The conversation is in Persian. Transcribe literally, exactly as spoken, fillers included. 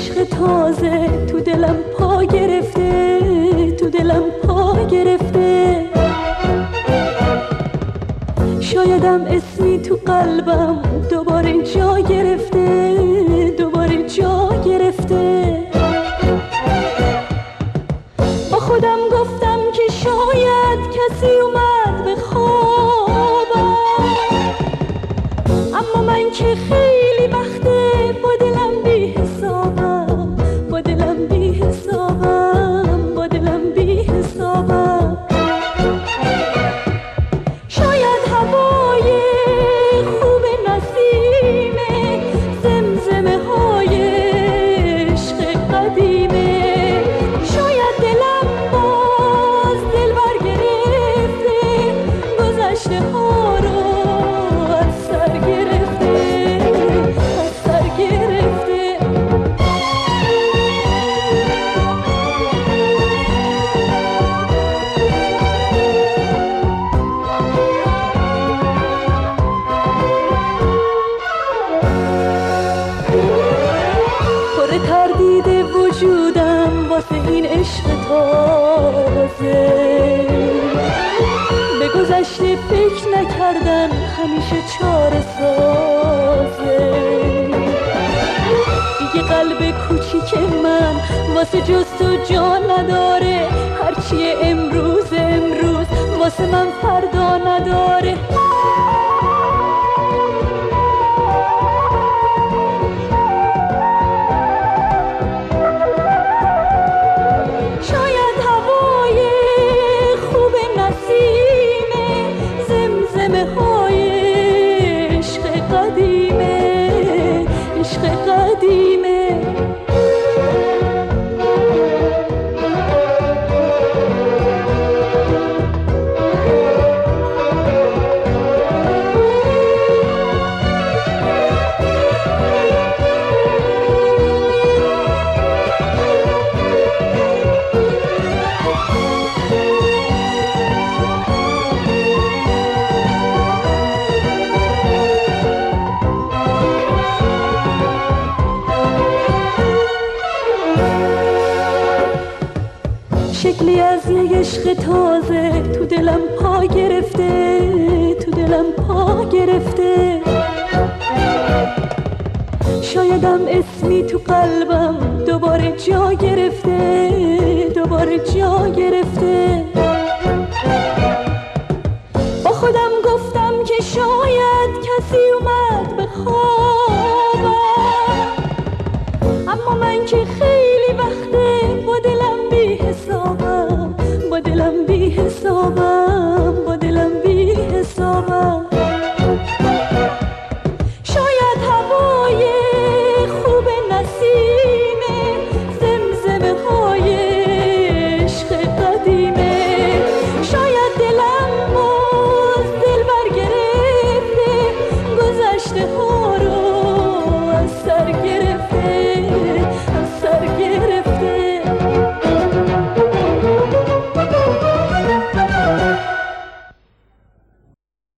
عشق تازه تو دلم پا گرفته، تو دلم پا گرفته. شایدم اسمی تو قلبم دوباره جا گرفته، دوباره جا گرفته. با خودم گفتم که شاید کسی اومد به خوابم، اما من که خیلی وقته با دلم بی حسابم، با دلم بی حسابم، با دلم بی حسابم. شاید هوای خوب نسیمه، زمزمه های عشق قدیمه. شاید دلم باز دل بر گرفته، گذشته ها رو از سر گرفته، از سر گرفته. پر تردید وجودم واسه این عشق تازه، به گذشته فکر نکردن همیشه چاره سازه. دیگه قلب کوچیک من واسه جز تو جان نداره، هرچی امروز امروز واسه من فردا نداره. شاید هوای خوب نسیمه، زمزمه های عشق قدیمه، عشق قدیمه. شکلی از یک عشق تازه تو دلم پا گرفته، تو دلم پا گرفته. شایدم اسمی تو قلبم دوباره جا گرفته، دوباره جا گرفته.